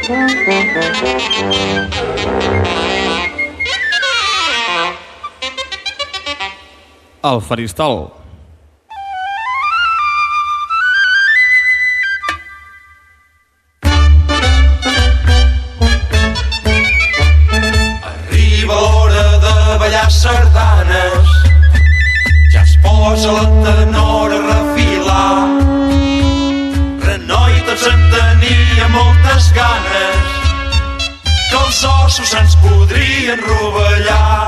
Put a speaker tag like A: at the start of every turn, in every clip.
A: El Faristol.
B: Arriba l'hora de ballar sardanes, ja es posa la tenora a refilar. Renoi, tots en tenia moltes ganes, que els ossos se'ns podrien rovellar.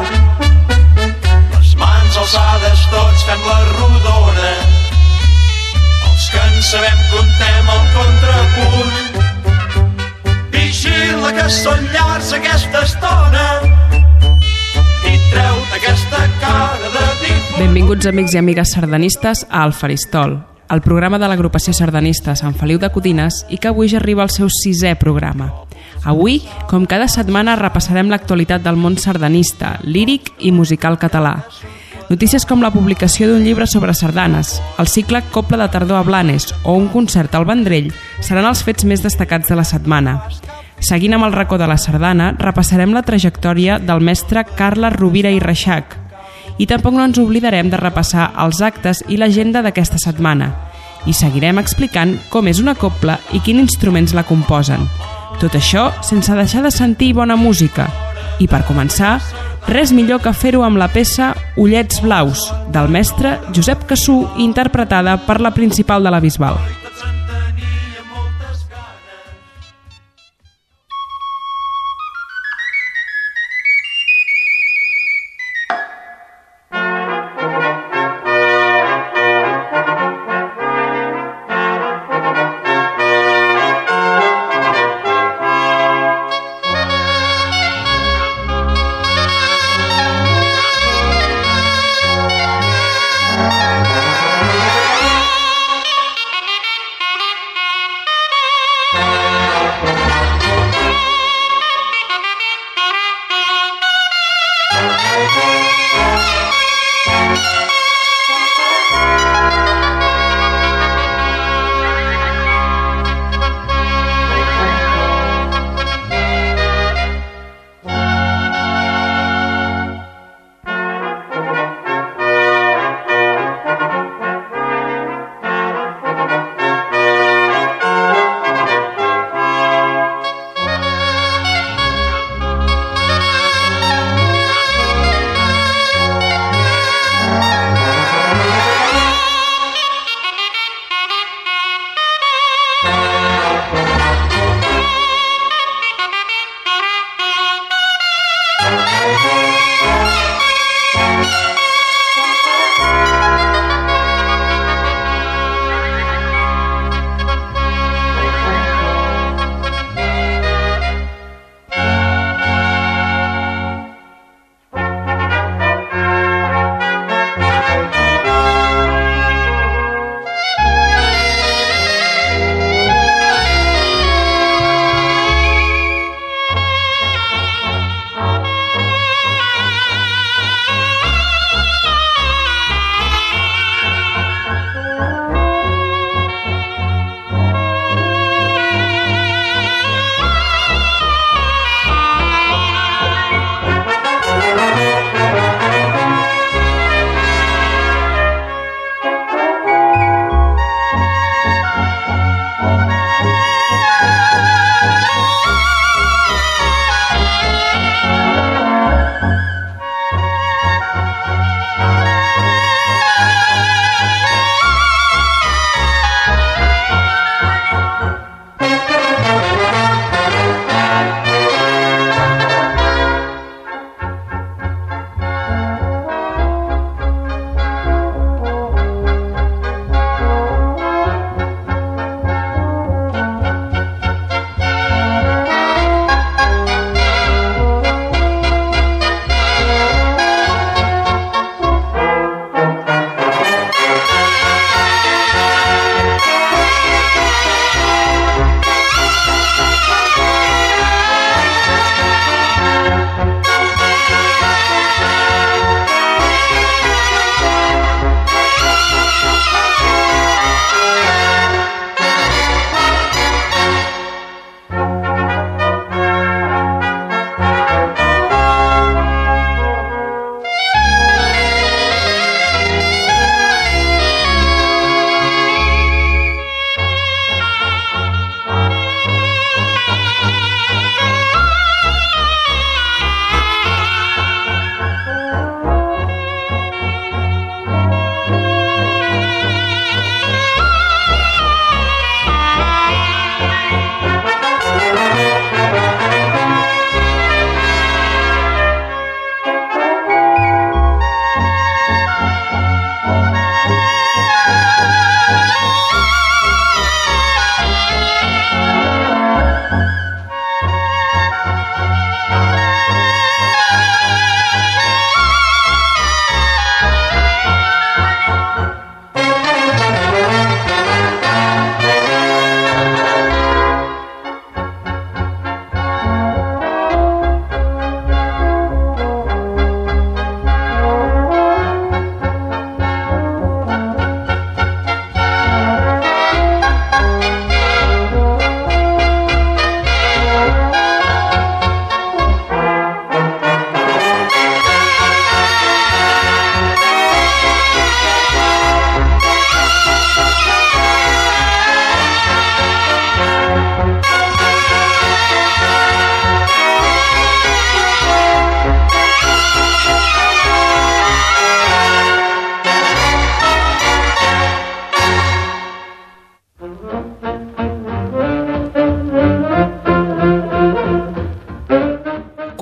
B: Mans alçades, tots fem la rodona, els que en sabem contem el contrapunt. Vigila que són llargs aquesta estona i treu-te aquesta cara de difunt.
C: Benvinguts amics i amigues sardanistes a El Faristol, el programa de l'agrupació sardanista Sant Feliu de Codines i que avui ja arriba al seu 6è programa. Avui, com cada setmana, repassarem l'actualitat del món sardanista, líric i musical català. Notícies com la publicació d'un llibre sobre sardanes, el cicle Copla de Tardor a Blanes o un concert al Vendrell seran els fets més destacats de la setmana. Seguint amb el racó de la sardana, repassarem la trajectòria del mestre Carles Rovira i Reixac. I tampoc no ens oblidarem de repassar els actes i l'agenda d'aquesta setmana. I seguirem explicant com és una copla i quins instruments la composen. Tot això sense deixar de sentir bona música. I per començar, res millor que fer-ho amb la peça Ullets Blaus, del mestre Josep Cassú, interpretada per la Principal de la Bisbal.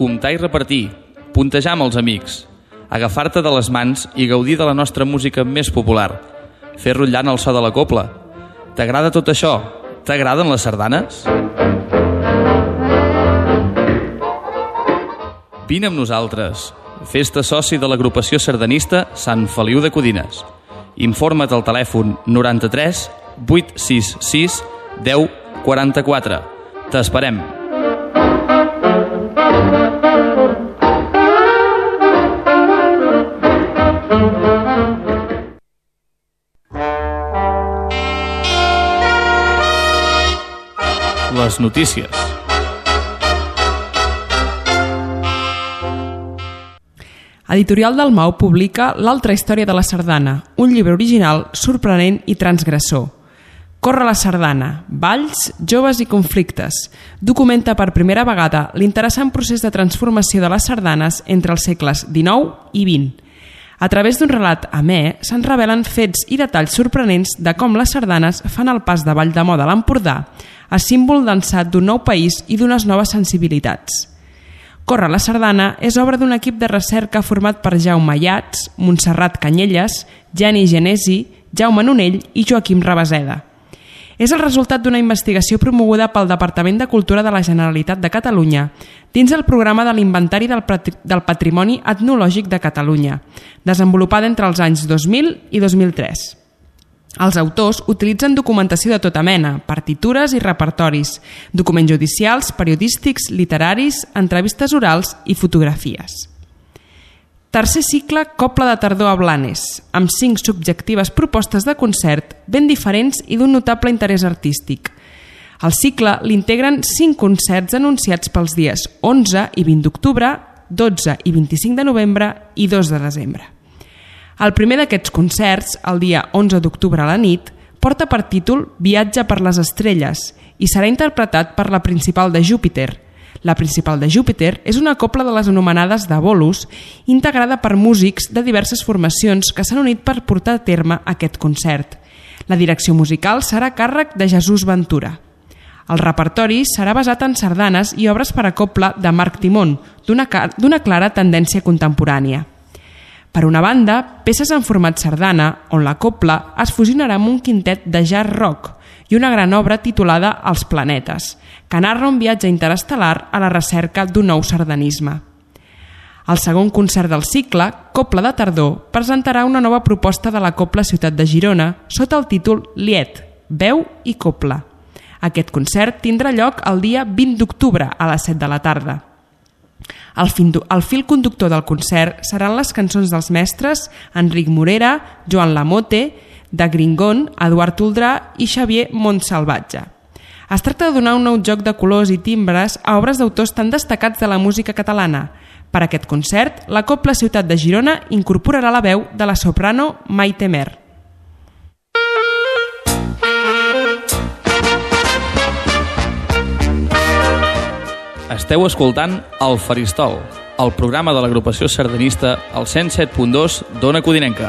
A: comptar i repartir, puntejar amb els amics, agafar-te de les mans i gaudir de la nostra música més popular, fer rotllant el so de la copla. T'agrada tot això? T'agraden les sardanes? Vine amb nosaltres. Fes-te soci de l'agrupació sardanista Sant Feliu de Codines. Informa't al telèfon 93 866 10 44. T'esperem. Les notícies.
C: Editorial Dalmau publica L'altra història de la sardana, un llibre original, sorprenent i transgressor. Corre la sardana, balls, joves i conflictes. Documenta per primera vegada l'interessant procés de transformació de les sardanes entre els segles XIX i XX. A través d'un relat amè se'n revelen fets i detalls sorprenents de com les sardanes fan el pas de ball de moda a l'Empordà a símbol d'ençat d'un nou país i d'unes noves sensibilitats. Corre la sardana és obra d'un equip de recerca format per Jaume Yats, Montserrat Canyelles, Geni Genesi, Jaume Nonell i Joaquim Rabaseda. És el resultat d'una investigació promoguda pel Departament de Cultura de la Generalitat de Catalunya dins el programa de l'Inventari del Patrimoni Etnològic de Catalunya, desenvolupada entre els anys 2000 i 2003. Els autors utilitzen documentació de tota mena, partitures i repertoris, documents judicials, periodístics, literaris, entrevistes orals i fotografies. Tercer cicle Copla de tardor a Blanes, amb 5 subjectives propostes de concert ben diferents i d'un notable interès artístic. El cicle l'integren 5 concerts anunciats pels dies 11 i 20 d'octubre, 12 i 25 de novembre i 2 de desembre. El primer d'aquests concerts, el dia 11 d'octubre a la nit, porta per títol Viatge per les estrelles i serà interpretat per la Principal de Júpiter. La Principal de Júpiter és una copla de les anomenades de bolos, integrada per músics de diverses formacions que s'han unit per portar a terme aquest concert. La direcció musical serà a càrrec de Jesús Ventura. El repertori serà basat en sardanes i obres per a copla de Marc Timón, d'una clara tendència contemporània. Per una banda, peces en format sardana, on la copla es fusionarà amb un quintet de jazz rock i una gran obra titulada Els planetes, que narra un viatge interestel·lar a la recerca d'un nou sardanisme. El segon concert del cicle, Copla de tardor, presentarà una nova proposta de la Copla Ciutat de Girona sota el títol Liet, veu i copla. Aquest concert tindrà lloc el dia 20 d'octubre a les 7 de la tarda. El fil conductor del concert seran les cançons dels mestres Enric Morera, Joan Lamote, de Gringón, Eduard Toldrà i Xavier Montsalvatge. Es tracta de donar un nou joc de colors i timbres a obres d'autors tan destacats de la música catalana. Per aquest concert, la Copla Ciutat de Girona incorporarà la veu de la soprano Maite Mer.
A: Esteu escoltant El Faristol, el programa de l'agrupació sardanista al 107.2 d'Ona Codinenca.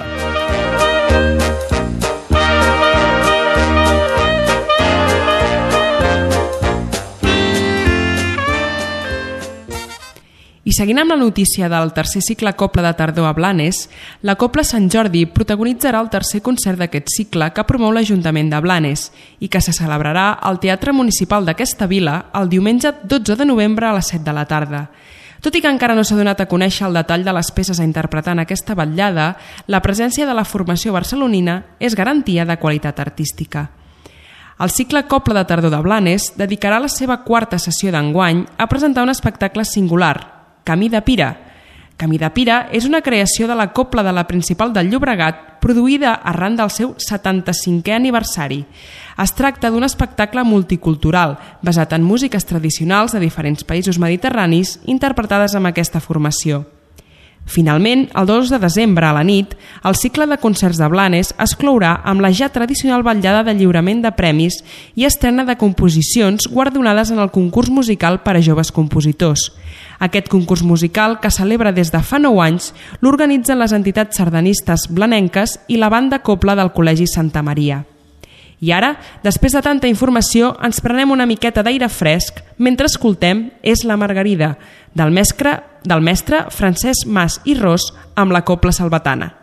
C: I seguint amb la notícia del tercer cicle Copla de tardor a Blanes, la Copla Sant Jordi protagonitzarà el tercer concert d'aquest cicle que promou l'Ajuntament de Blanes i que se celebrarà al Teatre Municipal d'aquesta vila el diumenge 12 de novembre a les 7 de la tarda. Tot i que encara no s'ha donat a conèixer el detall de les peces a interpretar en aquesta vetllada, la presència de la formació barcelonina és garantia de qualitat artística. El cicle Copla de tardor de Blanes dedicarà la seva quarta sessió d'enguany a presentar un espectacle singular, Camí de Pira. Camí de Pira és una creació de la Copla de la Principal del Llobregat produïda arran del seu 75è aniversari. Es tracta d'un espectacle multicultural basat en músiques tradicionals de diferents països mediterranis interpretades amb aquesta formació. Finalment, el 2 de desembre a la nit, el cicle de concerts de Blanes es clourà amb la ja tradicional vetllada de lliurament de premis i estrena de composicions guardonades en el concurs musical per a joves compositors. Aquest concurs musical, que celebra des de fa 9 anys, l'organitzen les entitats sardanistes blanenques i la banda copla del Col·legi Santa Maria. I ara, després de tanta informació, ens prenem una miqueta d'aire fresc mentre escoltem És la Margarida, del mestre Francesc Mas i Ros amb la Cobla Salvatana.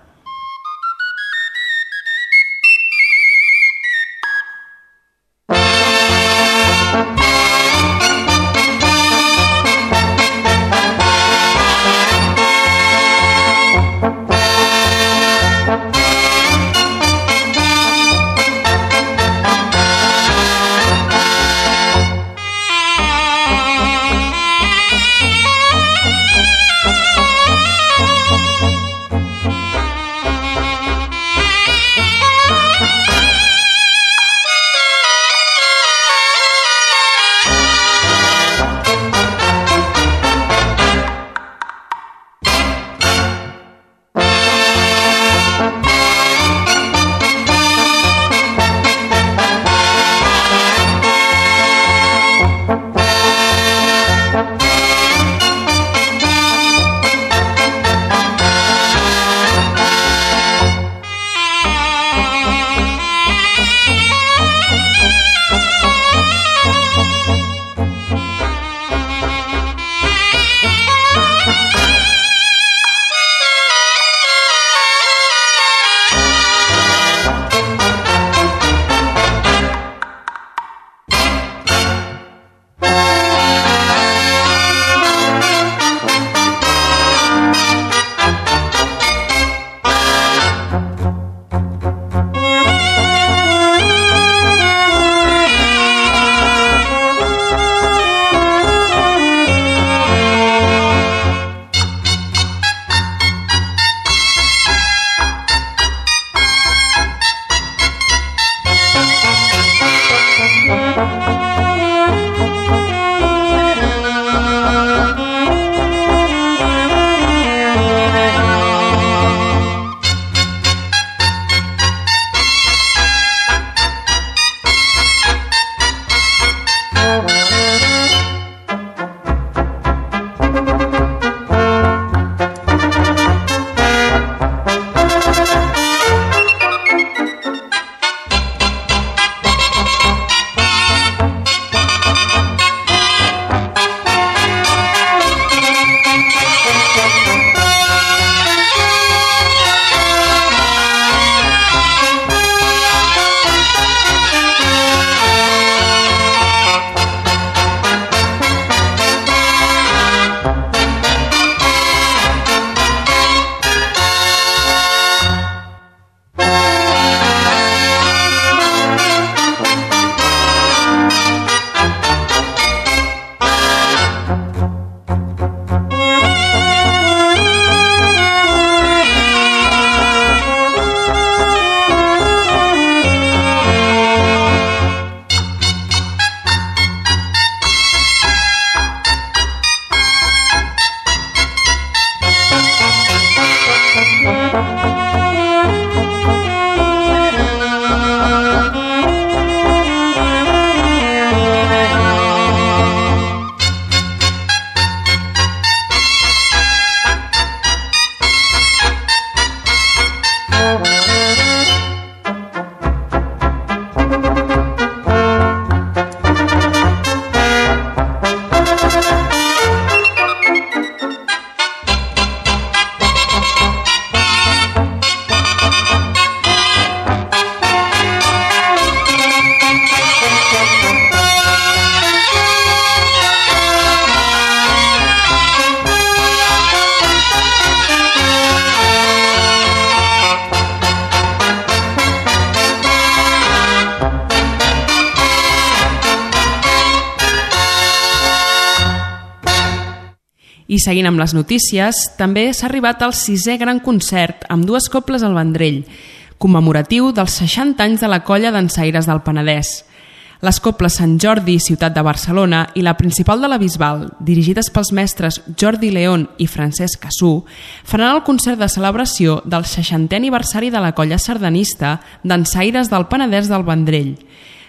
C: I seguint amb les notícies, també s'ha arribat al 6è gran concert amb 2 cobles al Vendrell, commemoratiu dels 60 anys de la colla dansaires del Penedès. Les cobles Sant Jordi, ciutat de Barcelona, i la principal de la Bisbal, dirigides pels mestres Jordi León i Francesc Cassú, faran el concert de celebració del 60è aniversari de la colla sardanista dansaires del Penedès del Vendrell.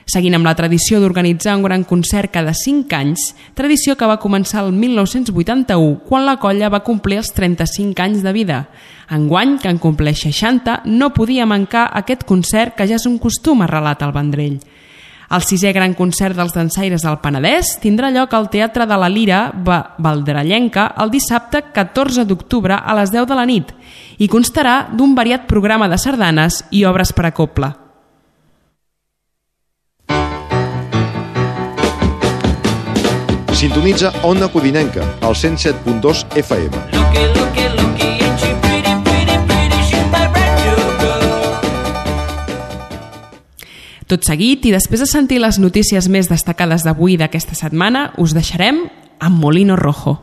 C: Seguint amb la tradició d'organitzar un gran concert cada 5 anys, tradició que va començar el 1981, quan la colla va complir els 35 anys de vida. Enguany, que en compleix 60, no podia mancar aquest concert que ja és un costum, arrelat al Vendrell. El 6è gran concert dels dansaires del Penedès tindrà lloc al Teatre de la Lira Valdrallenca el dissabte 14 d'octubre a les 10 de la nit i constarà d'un variat programa de sardanes i obres per a cobla.
D: Sintonitza Ona Codinenca, al 107.2 FM.
C: Tot seguit, i després de sentir les notícies més destacades d'avui d'aquesta setmana, us deixarem amb Molino Rojo.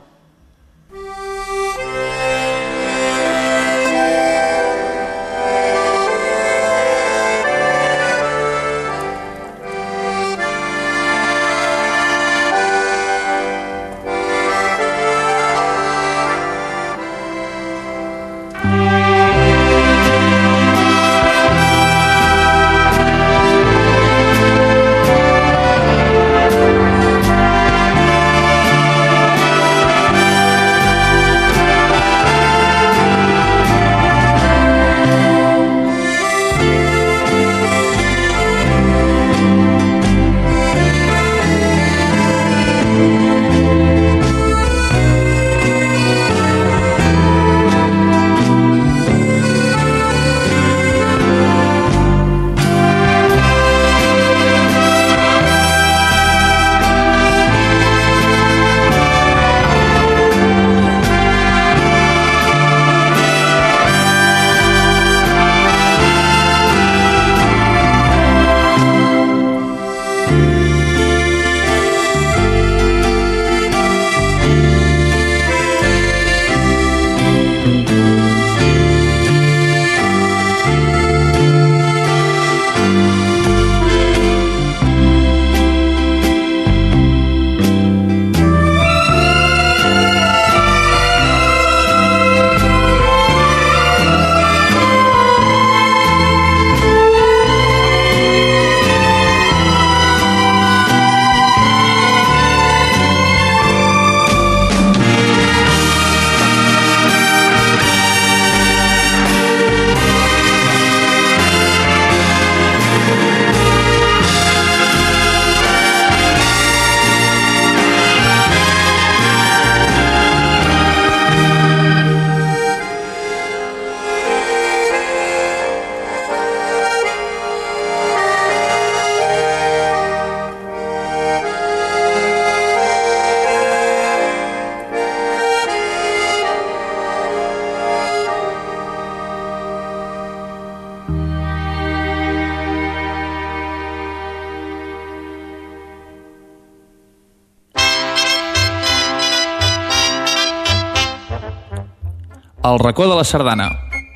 A: El racó de la sardana.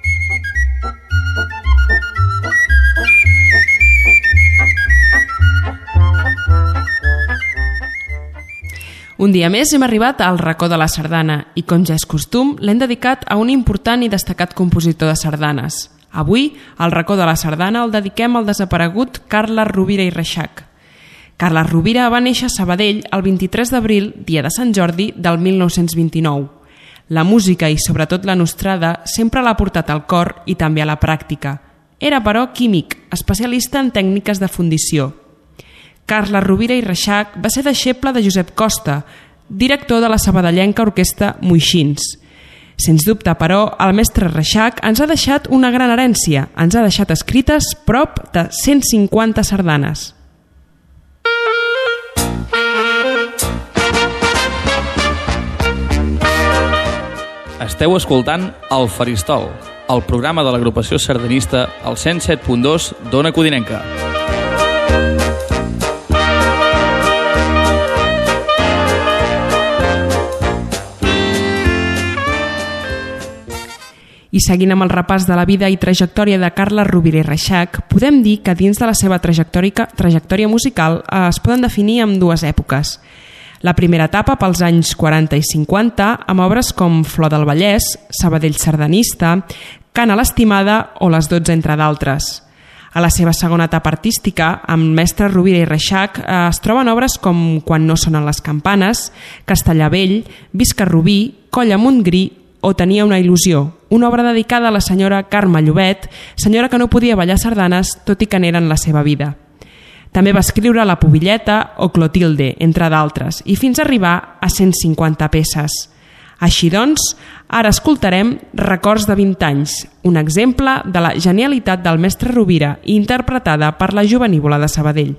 C: Un dia més hem arribat al racó de la sardana i, com ja és costum, l'hem dedicat a un important i destacat compositor de sardanes. Avui, al racó de la sardana el dediquem al desaparegut Carles Rovira i Reixac. Carles Rovira va néixer a Sabadell el 23 d'abril, dia de Sant Jordi, del 1929. La música i sobretot la nostrada sempre l'ha portat al cor i també a la pràctica. Era, però, químic, especialista en tècniques de fundició. Carles Rovira i Reixac va ser deixeble de Josep Costa, director de la sabadellenca orquestra Moixins. Sens dubte, però, el mestre Reixac ens ha deixat una gran herència. Ens ha deixat escrites prop de 150 sardanes.
A: Esteu escoltant El Faristol, el programa de l'agrupació sardanista al 107.2 d'Ona Codinenca.
C: I seguint amb el repàs de la vida i trajectòria de Carles Rovira i Reixac, podem dir que dins de la seva trajectòria musical es poden definir amb dues èpoques. La primera etapa pels anys 40 i 50, amb obres com Flor del Vallès, Sabadell sardanista, Cant a l'estimada o Les 12, entre d'altres. A la seva segona etapa artística, amb Mestre Rovira i Reixac, es troben obres com Quan no sonen les campanes, Castellar Vell, Visca Rubí, Coll amunt Gri o Tenia una il·lusió, una obra dedicada a la senyora Carme Llobet, senyora que no podia ballar sardanes tot i que n'eren la seva vida. També va escriure La Pubilleta o Clotilde, entre d'altres, i fins a arribar a 150 peces. Així doncs, ara escoltarem Records de 20 anys, un exemple de la genialitat del mestre Rovira interpretada per la Jovenívola de Sabadell.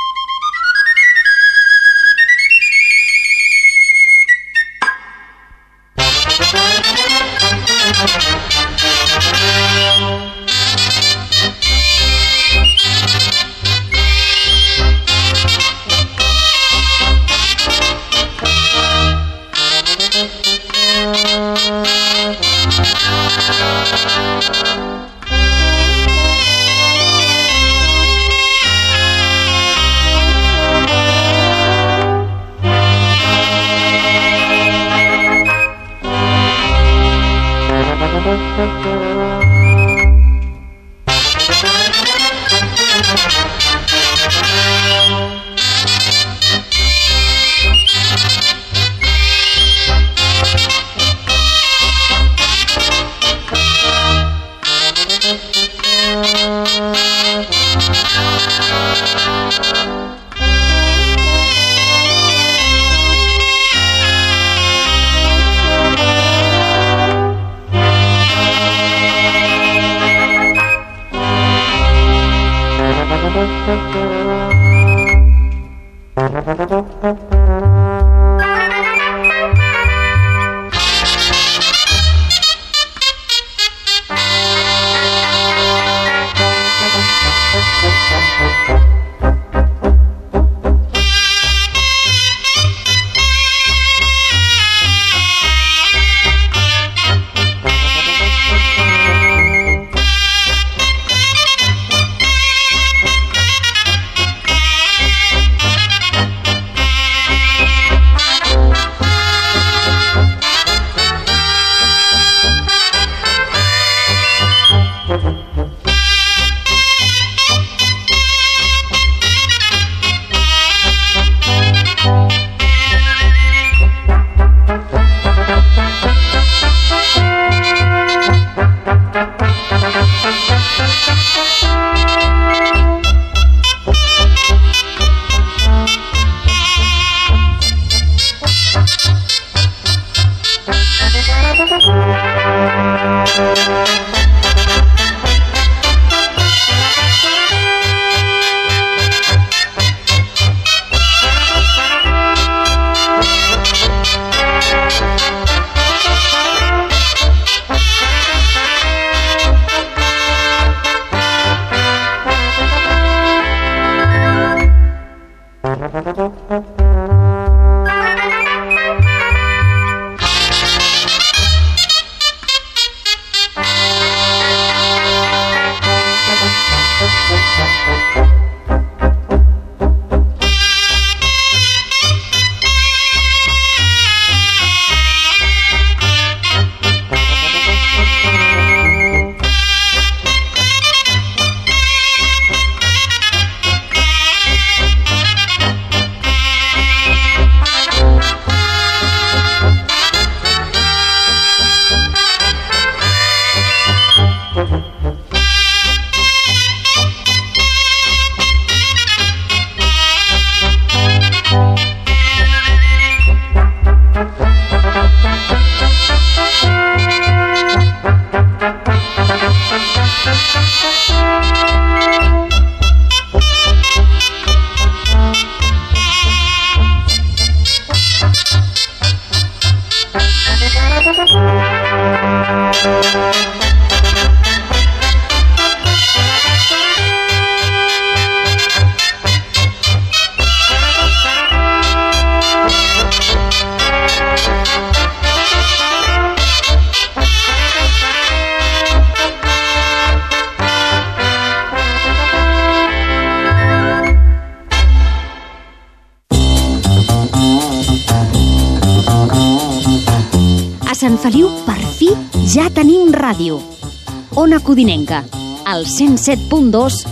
E: Sant Feliu, per fi, ja tenim ràdio. Ona Codinenca, al 107.2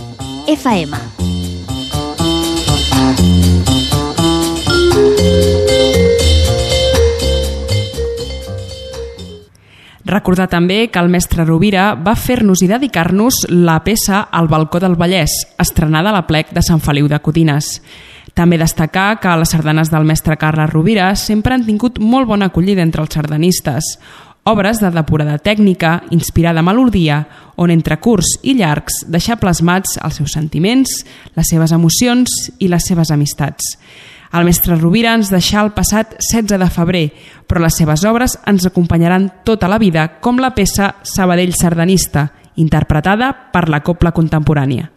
E: FM.
C: Recordar també que el mestre Rovira va fer-nos i dedicar-nos la peça El balcó del Vallès, estrenada a l'Aplec de Sant Feliu de Codines. També destacar que les sardanes del mestre Carles Rovira sempre han tingut molt bona acollida entre els sardanistes. Obres de depurada tècnica, inspirada melodia, on entre curts i llargs deixar plasmats els seus sentiments, les seves emocions i les seves amistats. El mestre Rovira ens deixà el passat 16 de febrer, però les seves obres ens acompanyaran tota la vida, com la peça Sabadell sardanista, interpretada per la Cobla Contemporània.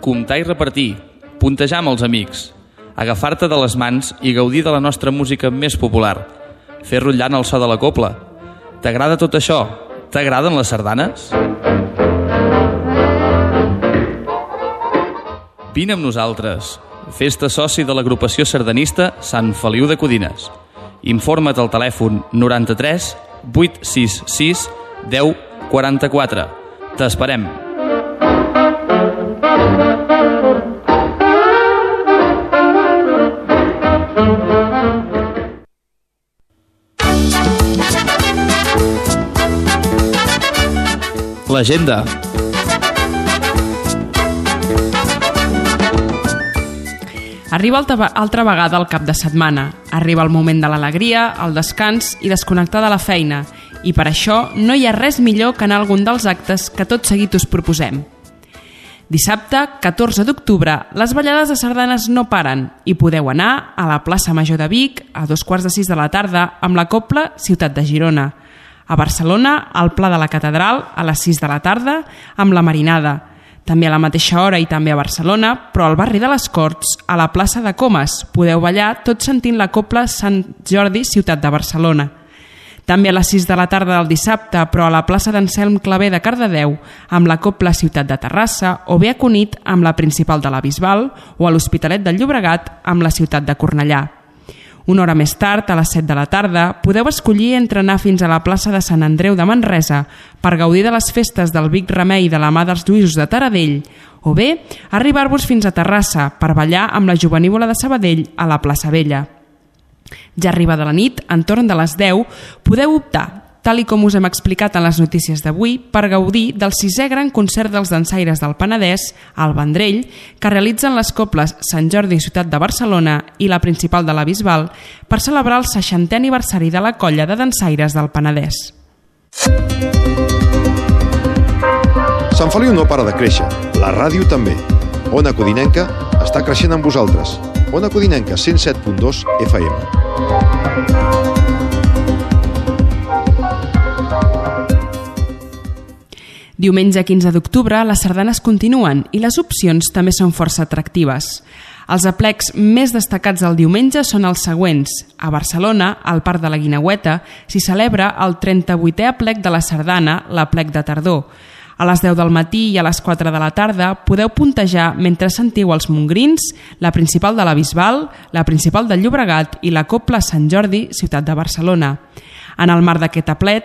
A: comptar i repartir, puntejar amb els amics, agafar-te de les mans i gaudir de la nostra música més popular, fer rotllant el so de la copla. T'agrada tot això? T'agraden les sardanes? Vine amb nosaltres. Fes-te soci de l'agrupació sardanista Sant Feliu de Codines. Informa't al telèfon 93 866 10 44. T'esperem. L'agenda.
C: Arriba altra vegada el cap de setmana. Arriba el moment de l'alegria, el descans i desconnectar de la feina. I per això no hi ha res millor que anar a algun dels actes que tot seguit us proposem. Dissabte, 14 d'octubre, les ballades de sardanes no paren i podeu anar a la plaça Major de Vic a 5:15 de la tarda amb la copla Ciutat de Girona. A Barcelona, al Pla de la Catedral, a les 6 de la tarda, amb la Marinada. També a la mateixa hora i també a Barcelona, però al barri de les Corts, a la plaça de Comas, podeu ballar tot sentint la copla Sant Jordi, Ciutat de Barcelona. També a les 6 de la tarda del dissabte, però a la plaça d'Anselm Clavé de Cardedeu, amb la copla Ciutat de Terrassa, o bé a Cunit amb la Principal de la Bisbal, o a l'Hospitalet del Llobregat amb la Ciutat de Cornellà. Una hora més tard, a les 7 de la tarda, podeu escollir entre anar fins a la plaça de Sant Andreu de Manresa per gaudir de les festes del Vic Remei de la mà dels Lluïsos de Taradell, o bé arribar-vos fins a Terrassa per ballar amb la Jovenívola de Sabadell a la plaça Vella. Ja arribada la nit, entorn de les 10, podeu optar, tal i com us hem explicat en les notícies d'avui, per gaudir del 6è gran concert dels dansaires del Penedès, al Vendrell, que realitzen les coples Sant Jordi Ciutat de Barcelona i la Principal de la Bisbal per celebrar el 60è aniversari de la colla de dansaires del Penedès.
D: Sant Feliu no para de créixer, la ràdio també. Ona Codinenca està creixent amb vosaltres. Ona Codinenca, 107.2 FM.
C: Diumenge 15 d'octubre, les sardanes continuen i les opcions també són força atractives. Els aplecs més destacats del diumenge són els següents. A Barcelona, al Parc de la Guineueta, s'hi celebra el 38è aplec de la sardana, l'aplec de tardor. A les 10 del matí i a les 4 de la tarda podeu puntejar mentre sentiu els mongrins, la Principal de la Bisbal, la Principal del Llobregat i la copla Sant Jordi, Ciutat de Barcelona. En el marc d'aquest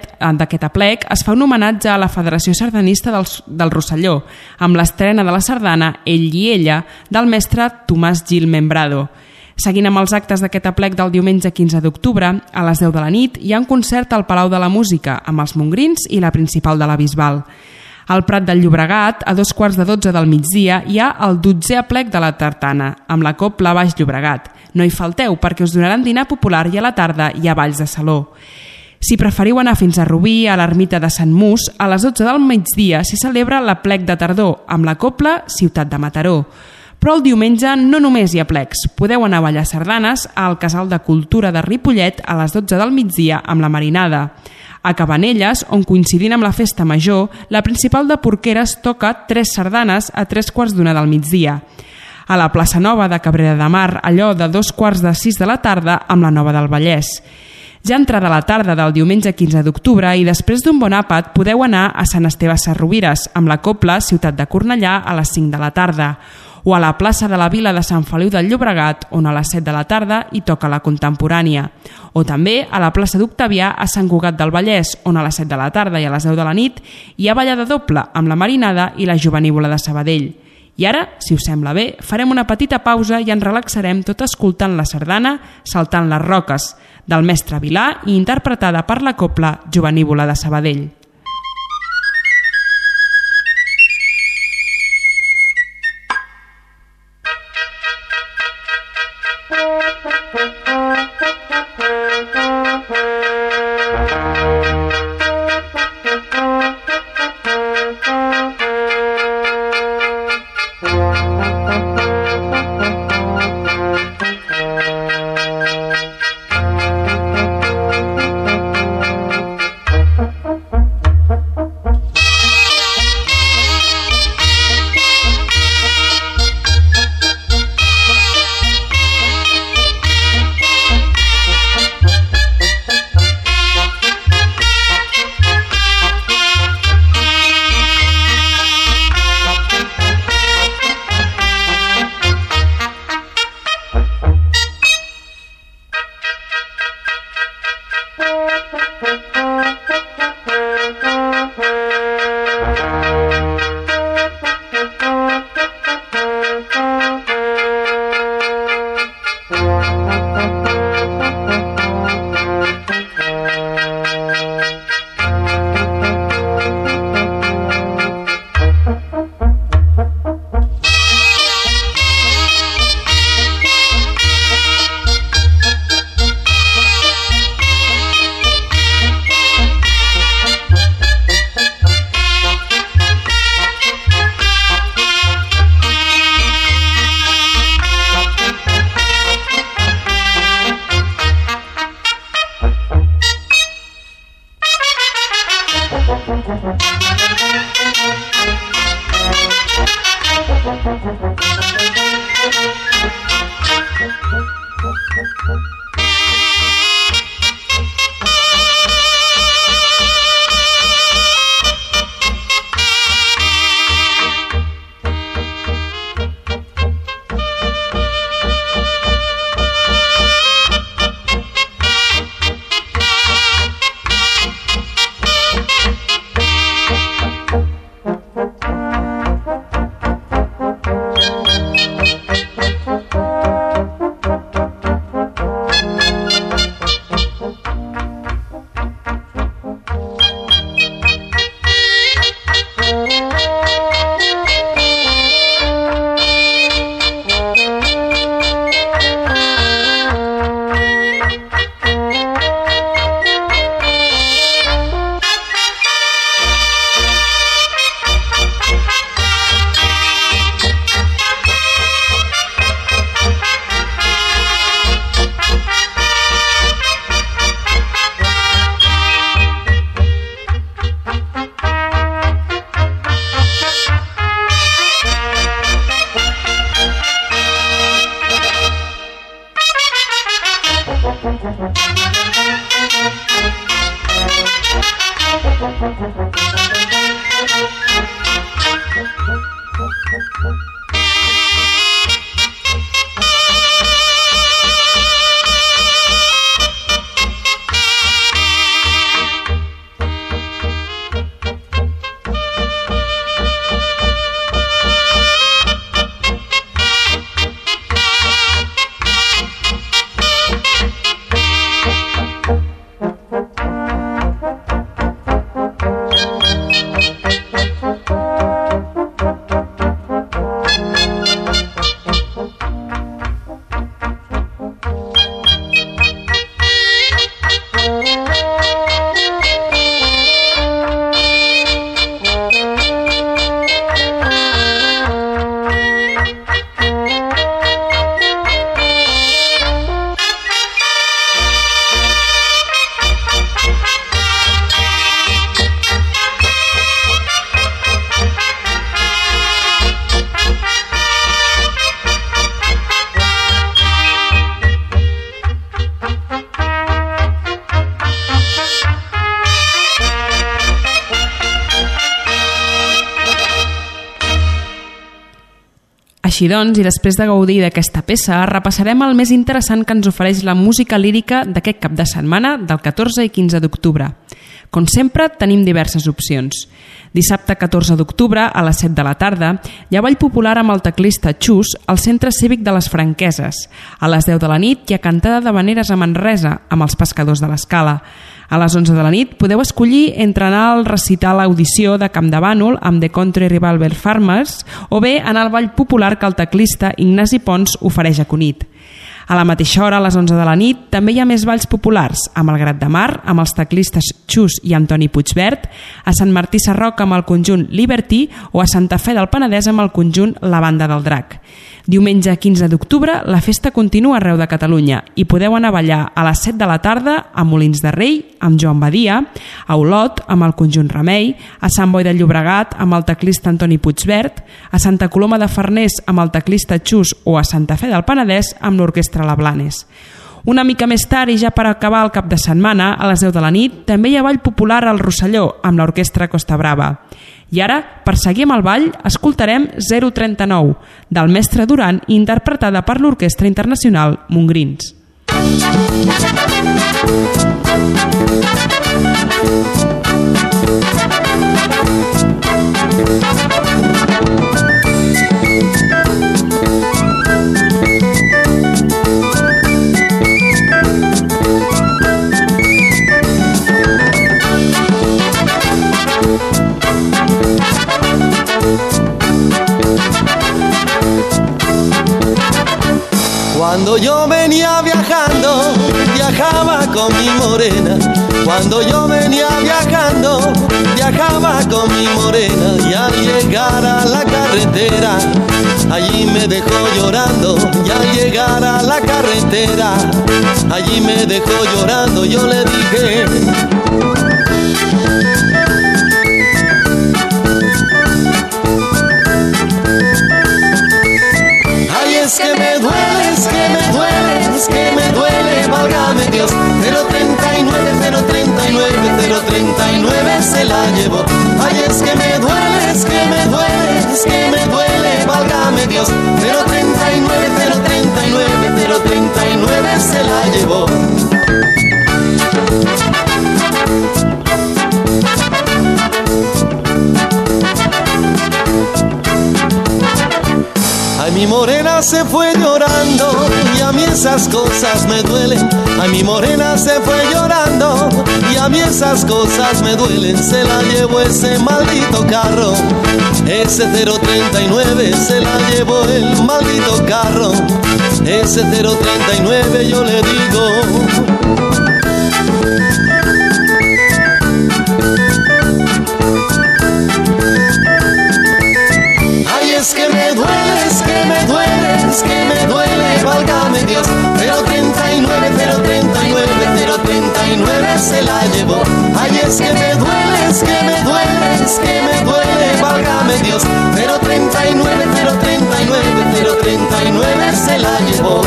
C: aplec es fa un homenatge a la Federació Sardanista del Rosselló, amb l'estrena de la sardana Ell i Ella del mestre Tomàs Gil Membrado. Seguint amb els actes d'aquest aplec del diumenge 15 d'octubre, a les 10 de la nit hi ha un concert al Palau de la Música amb els mongrins i la Principal de la Bisbal. Al Prat del Llobregat, a 11:45 del migdia, hi ha el 12è aplec de la tartana, amb la copla Baix Llobregat. No hi falteu perquè us donaran dinar popular i a la tarda hi ha balls de saló. Si preferiu anar fins a Rubí, a l'ermita de Sant Mus, a les 12 del migdia s'hi celebra l'aplec de tardor, amb la copla Ciutat de Mataró. Però el diumenge no només hi ha plecs, podeu anar a ballar sardanes al Casal de Cultura de Ripollet a les 12 del migdia amb la Marinada. A Cabanelles, on coincidint amb la festa major, la Principal de Porqueres toca 3 sardanes a 3:15 del migdia. A la plaça Nova de Cabrera de Mar, allò de 5:45 de la tarda amb la Nova del Vallès. Ja entrada la tarda del diumenge 15 d'octubre i després d'un bon àpat podeu anar a Sant Esteve Sesrovires amb la copla Ciutat de Cornellà a les 5 de la tarda, o a la plaça de la Vila de Sant Feliu del Llobregat, on a les 7 de la tarda hi toca la contemporània, o també a la plaça d'Octavià a Sant Cugat del Vallès, on a les 7 de la tarda i a les 10 de la nit hi ha ballada doble amb la Marinada i la Jovenívola de Sabadell. I ara, si us sembla bé, farem una petita pausa i ens relaxarem tot escoltant la sardana Saltant les roques, del mestre Vilà i interpretada per la copla Jovenívola de Sabadell. Així doncs, i després de gaudir d'aquesta peça, repassarem el més interessant que ens ofereix la música lírica d'aquest cap de setmana del 14 i 15 d'octubre. Com sempre, tenim diverses opcions. Dissabte 14 d'octubre, a les 7 de la tarda, hi ha ball popular amb el teclista Xus al Centre Cívic de les Franqueses. A les 10 de la nit hi ha cantada d'habaneres a Manresa, amb els pescadors de l'Escala. A les 11 de la nit podeu escollir entre anar al recital Audició de Campdevànol amb The Country Revolver Farmers o bé anar al ball popular que el teclista Ignasi Pons ofereix a Cunit. A la mateixa hora, a les 11 de la nit, també hi ha més balls populars, a Malgrat de Mar, amb els teclistes Xus i Antoni Puigvert, a Sant Martí Sarroca amb el conjunt Liberty o a Santa Fe del Penedès amb el conjunt La Banda del Drac. Diumenge 15 d'octubre, la festa continua arreu de Catalunya i podeu anar a ballar a les 7 de la tarda a Molins de Rei, amb Joan Badia, a Olot, amb el conjunt Remei, a Sant Boi de Llobregat, amb el teclista Antoni Puigvert, a Santa Coloma de Farners, amb el teclista Xus o a Santa Fe del Penedès, amb l'orquestra La Blanes. Una mica més tard i ja per acabar el cap de setmana, a les 10 de la nit, també hi ha ball popular al Rosselló, amb l'orquestra Costa Brava. I ara, per seguir amb el ball, escoltarem 039, del Mestre Duran, interpretada per l'Orquestra Internacional Montgrins.
F: Cuando yo venía viajando, viajaba con mi morena. Cuando yo venía viajando, viajaba con mi morena. Y al llegar a la carretera, allí me dejó llorando. Y al llegar a la carretera, allí me dejó llorando. Yo le dije: Dios. 039, 039, 039 se la llevó. Ay, es que me duele, es que me duele, es que me duele, válgame Dios. 039, 039, 039 se la llevó. Ay, mi morena se fue llorando y a mí esas cosas me duelen. Ay, mi morena se fue llorando y a mí esas cosas me duelen. Se la llevó ese maldito carro, ese 039 se la llevó el maldito carro. Ese 039 yo le digo. Es que me duele, es que me duele, es que me duele, válgame Dios. 039, 039, 039 se la llevó. Ay, es que me duele, es que me duele, es que me duele, válgame Dios. 039, 039, 039 se la llevó.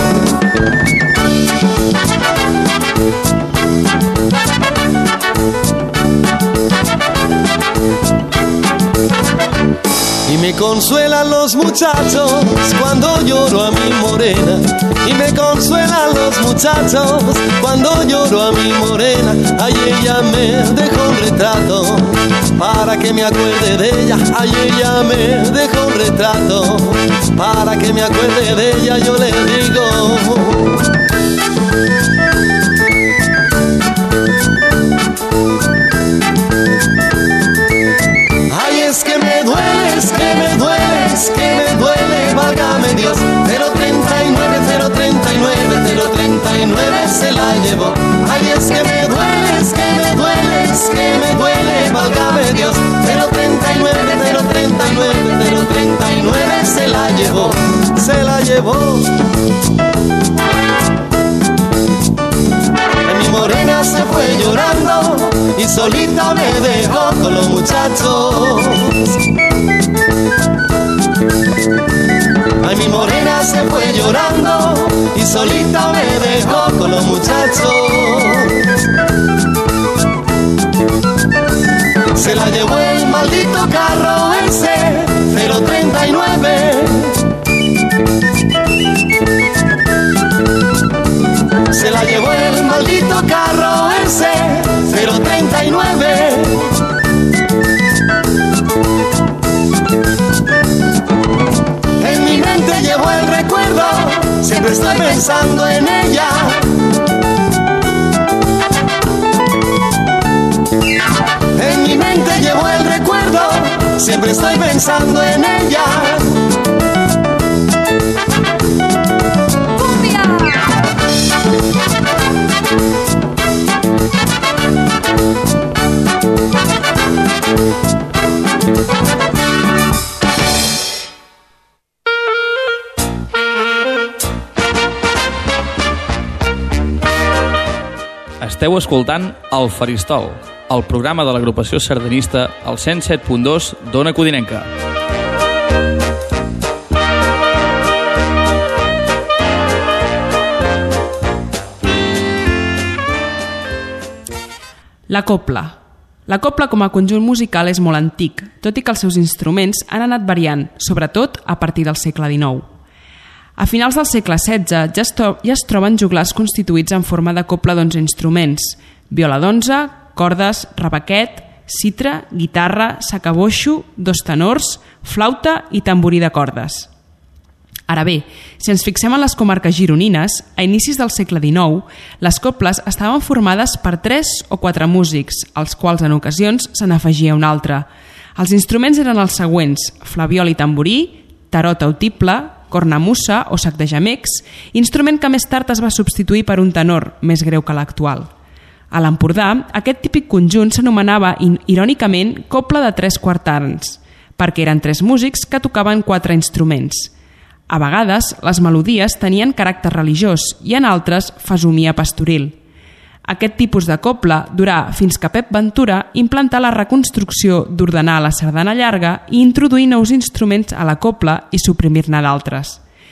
F: Y me consuelan los muchachos cuando lloro a mi morena. Y me consuelan los muchachos cuando lloro a mi morena. Ay, ella me dejó un retrato para que me acuerde de ella. Ay, ella me dejó un retrato para que me acuerde de ella. Yo le digo. Ay, es que me duele, es que me duele, es que me duele, válgame Dios. 039, 039, 039 se la llevó. Ay, es que me duele, es que me duele, es que me duele, válgame Dios. 039, 039, 039 se la llevó, se la llevó. Mi morena se fue llorando y solita me dejó con los muchachos. Ay, mi morena se fue llorando y solita me dejó con los muchachos. Se la llevó el maldito carro ese 039. Se la llevó el maldito carro ese 039. En mi mente llevo el recuerdo, siempre estoy pensando en ella. En mi mente llevo el recuerdo, siempre estoy pensando en ella.
A: Esteu escoltant El Faristol, el programa de l'agrupació sardanista al 107.2 d'Ona Codinenca.
C: La copla. La copla com a conjunt musical és molt antic, tot i que els seus instruments han anat variant, sobretot a partir del segle XIX. A finals del segle XVI ja es troben joglars constituïts en forma de copla d'11 instruments: viola d'11, cordes, rebequet, citra, guitarra, sacaboixo, dos tenors, flauta i tamborí de cordes. Ara bé, si ens fixem en les comarques gironines, a inicis del segle XIX, les coples estaven formades per 3 o 4 músics, als quals en ocasions se n'afegia un altre. Els instruments eren els següents: flabiol i tamborí, tarot autible, cornamussa o sac de gemecs, instrument que més tard es va substituir per un tenor, més greu que l'actual. A l'Empordà, aquest típic conjunt s'anomenava irònicament copla de 3 quartans, perquè eren 3 músics que tocaven 4 instruments. A vegades, les melodies tenien caràcter religiós i en altres fesomia pastoril. Aquest tipus de copla durà fins que Pep Ventura implantà la reconstrucció d'ordenar la sardana llarga i introduir nous instruments a la copla i suprimir-ne d'altres.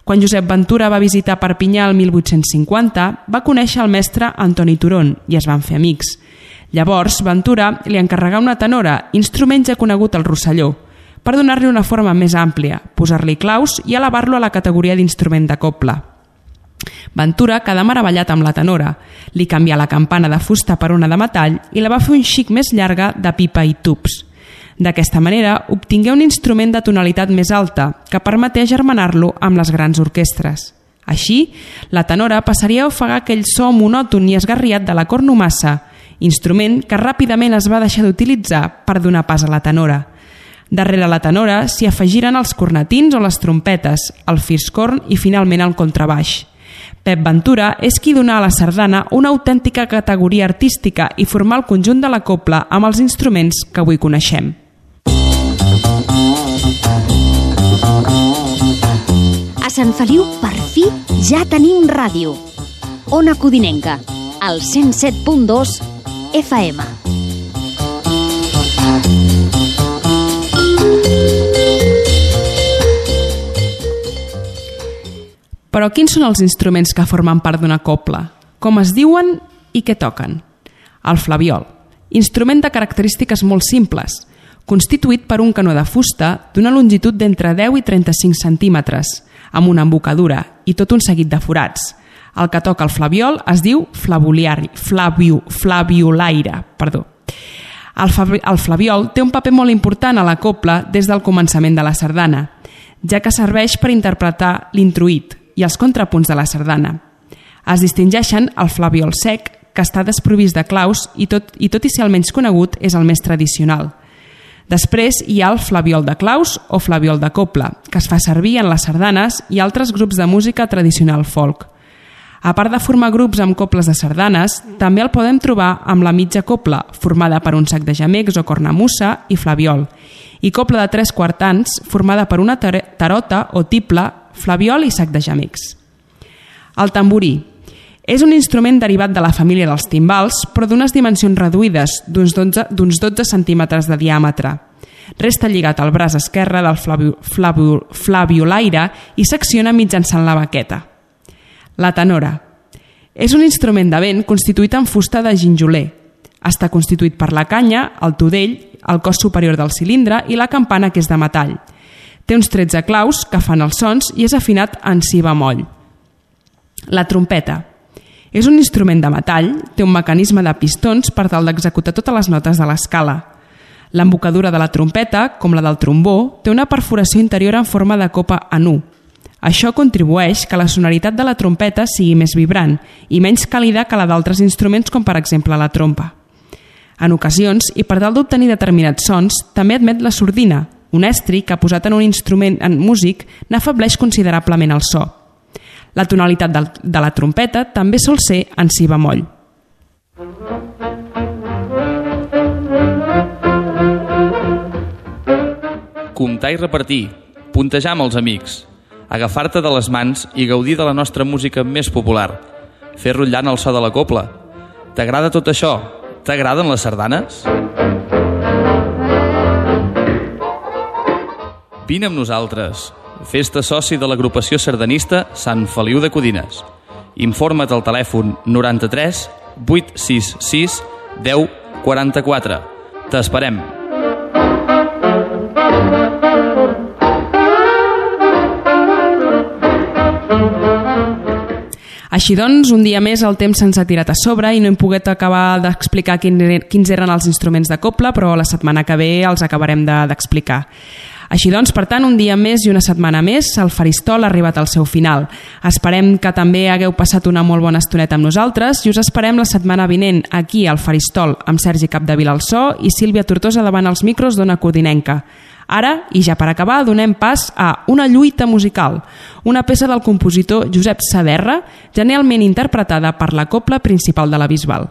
C: Quan Josep Ventura va visitar Perpinyà el 1850, va conèixer el mestre Antoni Turon i es van fer amics. Llavors, Ventura li encarregà una tenora, instrument ja conegut al Rosselló, per donar-li una forma més àmplia, posar-li claus i elevar-lo a la categoria d'instrument de cobla. Ventura quedà meravellat amb la tenora, li canvià la campana de fusta per una de metall i la va fer un xic més llarga de pipa i tubs. D'aquesta manera, obtingué un instrument de tonalitat més alta que permeté agermanar-lo amb les grans orquestres. Així, la tenora passaria a ofegar aquell so monòton i esgarriat de la cornomassa, instrument que ràpidament es va deixar d'utilitzar per donar pas a la tenora. Darrere la tenora s'hi afegiren els cornetins o les trompetes, el fiscorn i finalment el contrabaix. Pep Ventura és qui donà a la sardana una autèntica categoria artística i formà el conjunt de la cobla amb els instruments que avui coneixem.
E: A Sant Feliu, per fi, ja tenim ràdio. Ona Codinenca, al 107.2 FM.
C: Però quins són els instruments que formen part d'una cobla? Com es diuen i què toquen? El flabiol, instrument de característiques molt simples, constituït per un canó de fusta d'una longitud d'entre 10 i 35 centímetres, amb una embocadura i tot un seguit de forats. El que toca el flabiol es diu flabiolaire. El flabiol té un paper molt important a la cobla des del començament de la sardana, ja que serveix per interpretar l'introït i els contrapunts de la sardana. Es distingeixen el flabiol sec, que està desprovist de claus i tot i ser el menys conegut és el més tradicional. Després hi ha el flabiol de claus o flabiol de cobla, que es fa servir en les sardanes i altres grups de música tradicional folk. A part de formar grups amb cobles de sardanes, també el podem trobar amb la mitja cobla, formada per un sac de gemecs o cornamussa i flabiol, i cobla de 3/4, formada per una tarota o tiple, flabiol i sac de gemecs. El tamborí és un instrument derivat de la família dels timbals, però d'unes dimensions reduïdes, d'uns 12 centímetres de diàmetre. Resta lligat al braç esquerre del flabiolaire i s'acciona mitjançant la baqueta. La tenora és un instrument de vent constituït en fusta de ginjoler. Està constituït per la canya, el tudell, el cos superior del cilindre i la campana, que és de metall. Té uns 13 claus que fan els sons i és afinat en si bemoll. La trompeta és un instrument de metall, té un mecanisme de pistons per tal d'executar totes les notes de l'escala. L'embocadura de la trompeta, com la del trombó, té una perforació interior en forma de copa en U. Això contribueix que la sonoritat de la trompeta sigui més vibrant i menys càlida que la d'altres instruments, com per exemple la trompa. En ocasions, i per tal d'obtenir determinats sons, també admet la sordina, un estri que, posat en un instrument en músic, n'afableix considerablement el so. La tonalitat de la trompeta també sol ser en si bemoll.
A: Comptar i repartir, puntejar amb els amics, agafar-te de les mans i gaudir de la nostra música més popular, fer rotllant el so de la cobla. T'agrada tot això? T'agraden les sardanes? Vine amb nosaltres. Fes-te soci de l'agrupació sardanista Sant Feliu de Codines. Informa't al telèfon 93 866 10 44. T'esperem.
C: Així doncs, un dia més el temps se'ns ha tirat a sobre i no hem pogut acabar d'explicar quins eren els instruments de cobla, però la setmana que ve els acabarem d'explicar. Així doncs, per tant, un dia més i una setmana més, el Faristol ha arribat al seu final. Esperem que també hagueu passat una molt bona estoneta amb nosaltres i us esperem la setmana vinent aquí al Faristol amb Sergi Capdevila al so i Sílvia Tortosa davant els micros d'Ona Codinenca. Ara, i ja per acabar, donem pas a Una lluita musical, una peça del compositor Josep Saderra, genialment interpretada per la cobla principal de la Bisbal.